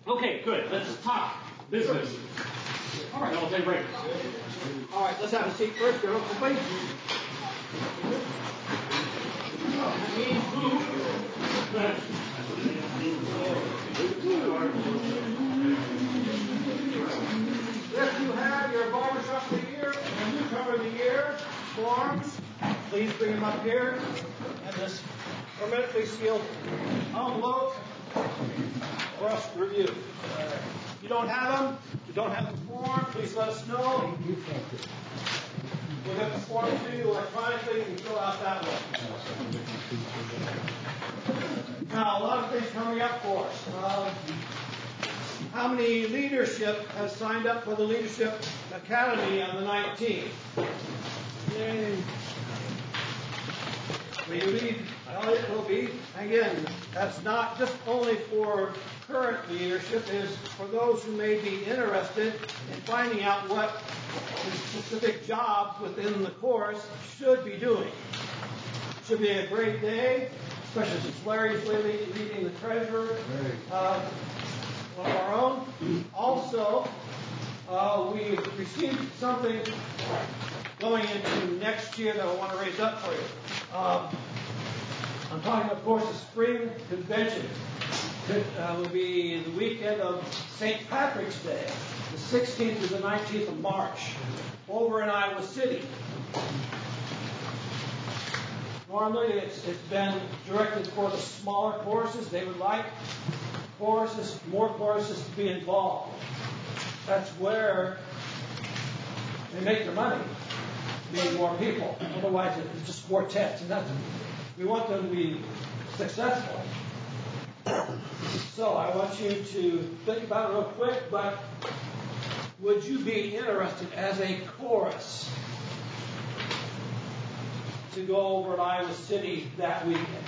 Okay, good. Let's talk business. All right, I'll take a break. All right, let's have a seat first. Go, please. If you have your barbershop of the year and newcomer of the year forms, please bring them up here. And this hermetically sealed envelope for us to review. If you don't have them, if you don't have the form, please let us know. We'll get the form to you electronically. You can fill out that way. Now, a lot of things coming up for us. How many leadership has signed up for the Leadership Academy on the 19th? Yay. Will you be? Well, it will be. Again, that's not just only for current leadership. It is for those who may be interested in finding out what the specific jobs within the course should be doing. Should be a great day, especially since Larry's leading the treasurer. One of our own. Also, we received something going into next year that I want to raise up for you. I'm talking, of course, the spring convention. It will be the weekend of St. Patrick's Day, the 16th to the 19th of March, over in Iowa City. Normally, it's been directed for the smaller courses. They would like more courses to be involved. That's where they make their money, being more people. Otherwise, it's just quartets and nothing. We want them to be successful. So I want you to think about it real quick, but would you be interested as a chorus to go over to Iowa City that weekend?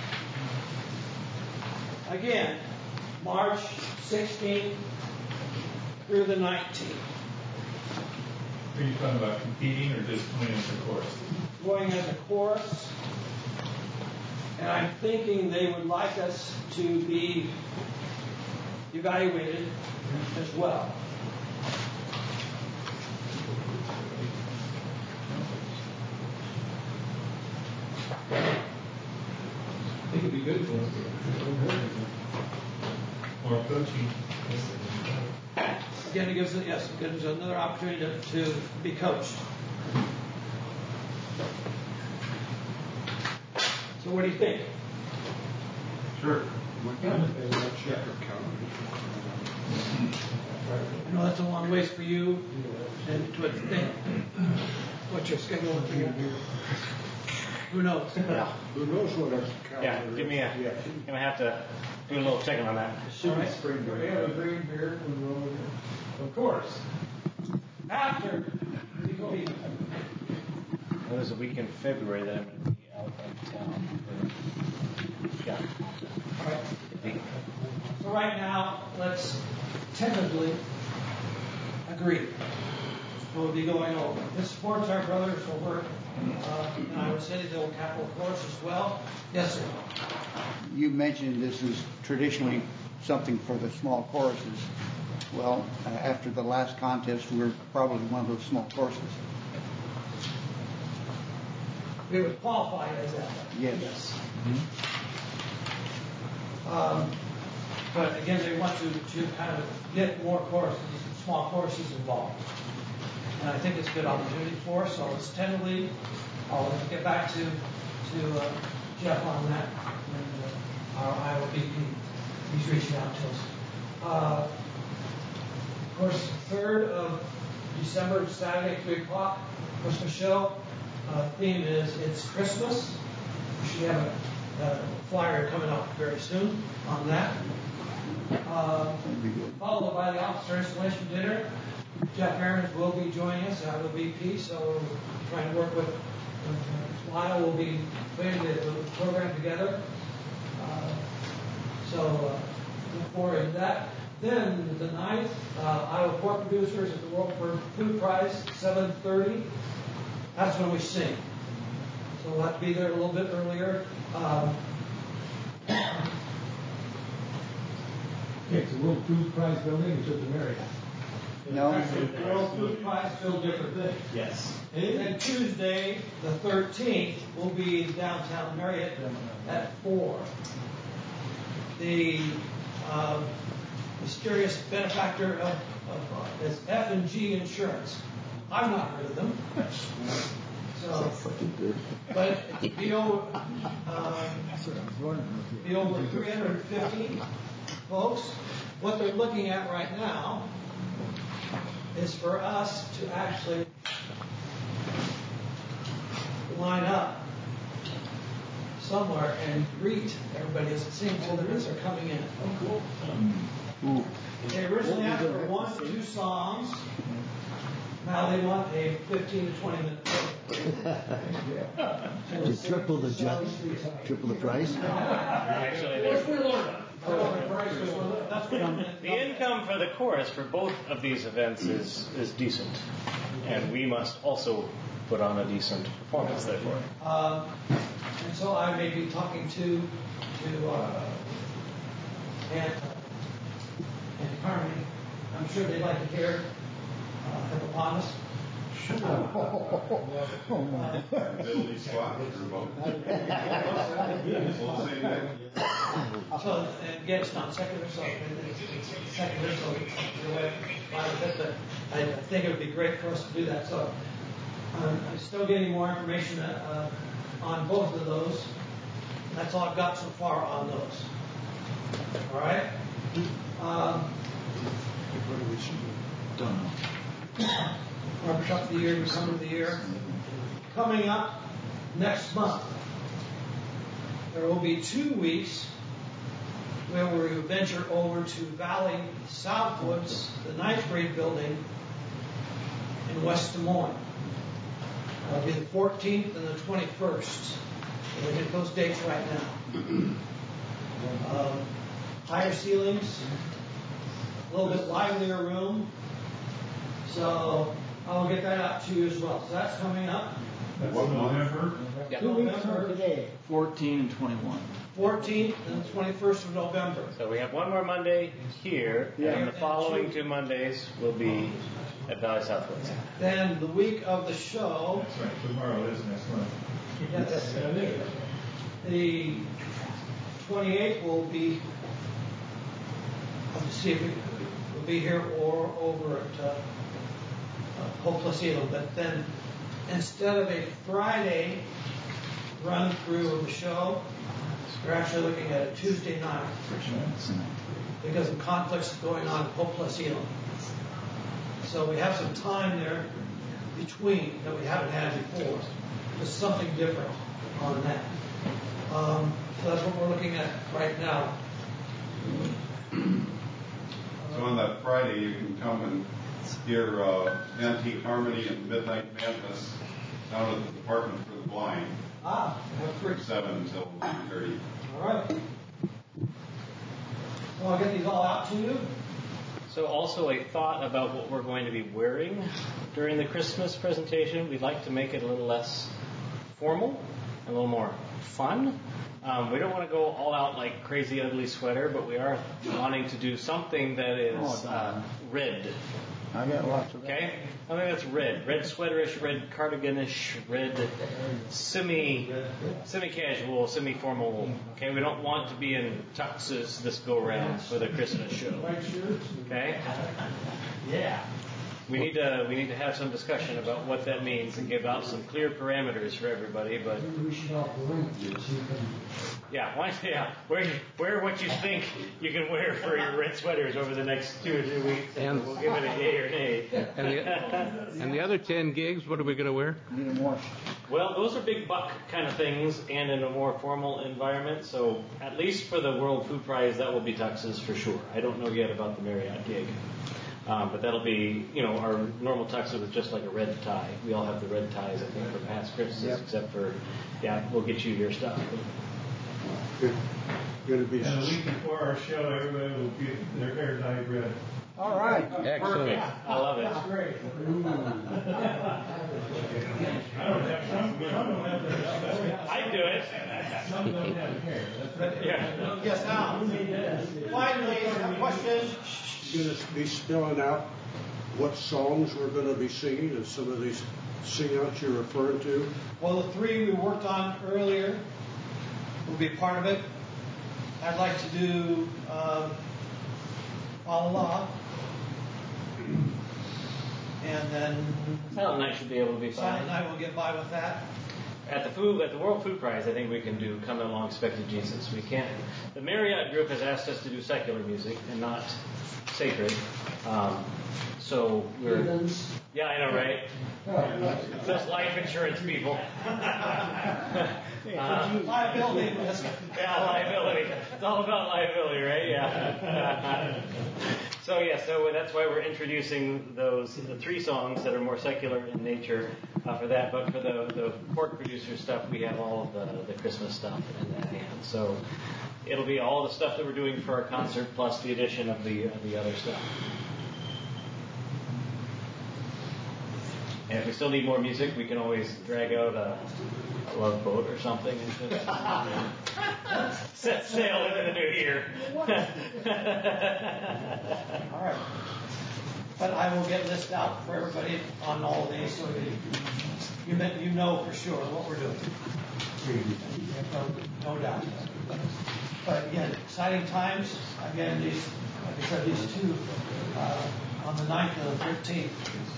Again, March 16th through the 19th. Are you talking about competing or just going as a course? Going as a chorus. And I'm thinking they would like us to be evaluated as well. I think it'd be good for us. More coaching. Again, it gives us another opportunity to be coached. So what do you think? Sure. I know that's a long ways for you and to think what your schedule will be. Who knows? Yeah. Who knows what our calendar is? Give me gonna have to do a little checking on that. Should be spring break. We have a green beer when we're over here. Of course. After we go eat. There's a week in February that I'm going to be out of town. Yeah. All right. So right now, let's tentatively agree. We'll be going over. This supports our brothers over in Iowa City, the old Capital Course as well. Yes, sir. You mentioned this is traditionally something for the small choruses. Well, after the last contest, we're probably one of those small choruses. We would qualify as that. Yes. But again, they want to kind of get more choruses, small choruses involved. And I think it's a good opportunity for us. So let's tentatively, I'll get back to Jeff on that. And our Iowa VP, he's reaching out to us. Of course, 3rd of December, Saturday, 3 o'clock, Christmas show. Theme is It's Christmas. We should have a flyer coming up very soon on that. Followed by the officer installation dinner. Jeff Aarons will be joining us, our VP, so we're trying to work with Lyle. We'll be putting the program together. So look forward to that. Then the 9th, Iowa Pork Producers at the World Food Prize, 7:30. That's when we sing. So we'll have to be there a little bit Okay, it's a World Food Prize building, it's at the Marriott. No? World Food Prize, still different thing. Yes. And Tuesday, the 13th, will be downtown Marriott at 4. The mysterious benefactor is F&G Insurance. I've not heard of them. So, but it'd be over 350 folks. What they're looking at right now is for us to actually line up somewhere and greet everybody as it seems visitors are coming in. Oh, cool. They originally asked for 1 to 2 songs. Now they want a 15 to 20 minute program. To triple the price? Actually, the income for the chorus for both of these events is decent, and we must also put on a decent performance, therefore. And so I may be talking to Aunt Harmony. I'm sure they'd like to hear Hippopotamus. Ability squat or both. So, and again, it's not secular, so it's secular, so it's away quite a bit, but I think it would be great for us to do that. So I'm still getting more information on both of those. That's all I've got so far on those. All right? Don't know. Barbershop of the Year, Becoming of the Year. Coming up next month, there will be 2 weeks where we will venture over to Valley Southwoods, the 9th grade building in West Des Moines. It'll be the 14th and the 21st. We'll get those dates right now. Higher ceilings, a little bit livelier room. So I'll get that out to you as well. So that's coming up. What November? 2 weeks from today. 14 and 21. 14th and the 21st of November. So we have one more Monday here, and the following 2 Mondays will be at Valley Southwoods. Then the week of the show. That's right, tomorrow is next month. Yes. The 28th will be. Let's see if we'll be here or over at Hope Placido. But then instead of a Friday run through of the show, we're actually looking at a Tuesday night because of conflicts going on at Hope Placido. So we have some time there between that we haven't had before. Just something different on that. So that's what we're looking at right now. So on that Friday, you can come and hear Antique Harmony and Midnight Madness down at the Department for the Blind That's from great. 7 until 9:30. All right. So I'll get these all out to you. So also a thought about what we're going to be wearing during the Christmas presentation. We'd like to make it a little less formal, a little more fun. We don't want to go all out like crazy ugly sweater, but we are wanting to do something that is red. I got lots of that. Okay? Something that's red. Red sweaterish, red cardiganish, red semi-casual, semi-formal. Okay? We don't want to be in tuxes this go round for the Christmas show. Okay? Yeah. We need to have some discussion about what that means and give out some clear parameters for everybody. But wear what you think you can wear for your red sweaters over the next 2 or 3 weeks, and we'll give it a yay or nay. And the other 10 gigs, what are we going to wear? Need them washed. Well, those are big buck kind of things, and in a more formal environment. So at least for the World Food Prize, that will be tuxes for sure. I don't know yet about the Marriott gig. But that'll be, our normal tuxes with just like a red tie. We all have the red ties, I think, for past Christmases, except for, we'll get you your stuff. Good to be. And a week before our show, everybody will get their hair dyed red. All right. Excellent. I love it. That's great. I don't have some don't have their I'd do it. Some don't have hair. That's right. Yeah. Yes, Al. Finally, a question going to be spelling out what songs we're going to be singing and some of these sing-outs you're referring to? Well, the three we worked on earlier will be part of it. I'd like to do La La La. And then Silent Night should be able to be fine. Silent Night will get by with that. At the World Food Prize, I think we can do "Come Along, Expected Jesus." We can't. The Marriott group has asked us to do secular music and not sacred. So we're. Yeah, I know, right? Those life insurance people. Liability risk. Yeah, liability. It's all about liability, right? Yeah. So that's why we're introducing the three songs that are more secular in nature for that. But for the pork producer stuff, we have all of the Christmas stuff in that hand. So it'll be all the stuff that we're doing for our concert plus the addition of the other stuff. And if we still need more music, we can always drag out a love boat or something and just set sail into the new year. All right. But I will get this out for everybody on all of these so you know for sure what we're doing. No doubt. But again, exciting times. Again, these, like I said, these two on the 9th and the 13th.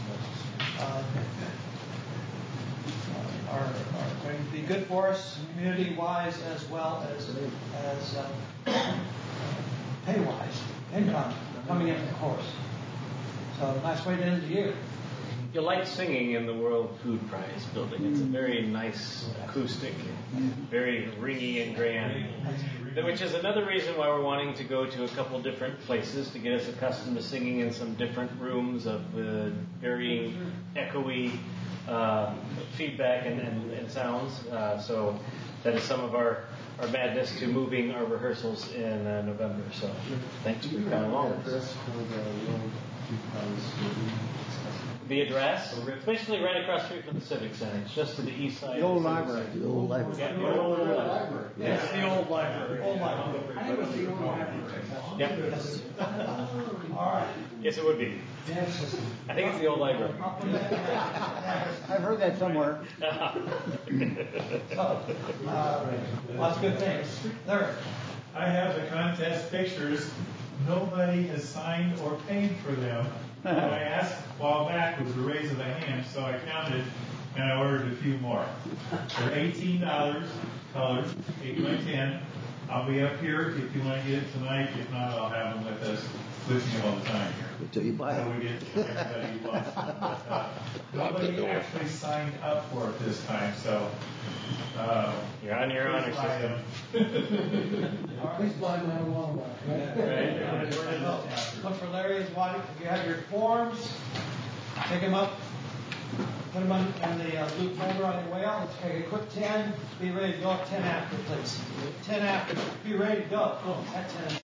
Are going to be good for us, community-wise as well as pay-wise, income coming in, of course. So nice way to end the year. You like singing in the World Food Prize building. It's a very nice acoustic, very ringy and grand, which is another reason why we're wanting to go to a couple different places to get us accustomed to singing in some different rooms of varying echoey feedback and sounds. So that is some of our madness to moving our rehearsals in November. So thanks for coming along. The address? It's basically right across the street from the Civic Center. It's just to the east side. The old library. The old library. Yeah, the old library. Yes, the old library. Old library. I think it was the old library. Yep. All right. Yes, it would be. I think it's the old library. I've heard that somewhere. So, lots of good things. Larry. I have the contest pictures. Nobody has signed or paid for them. What I asked a while back was a raise of the hand, so I counted and I ordered a few more. They're $18 colors, 8 by 10. I'll be up here if you want to get it tonight. If not, I'll have them with us with me all the time here. Until you buy So it. we get everybody who wants them. But, nobody actually signed up for it this time, so You're on your honor system. Please buy my lawnmower. Right. Look for Larry's body. If you have your forms, pick them up, put them in the blue folder on your way out. Let's take a quick 10. Be ready to go at 10 after, please. 10 after. Be ready to go at 10.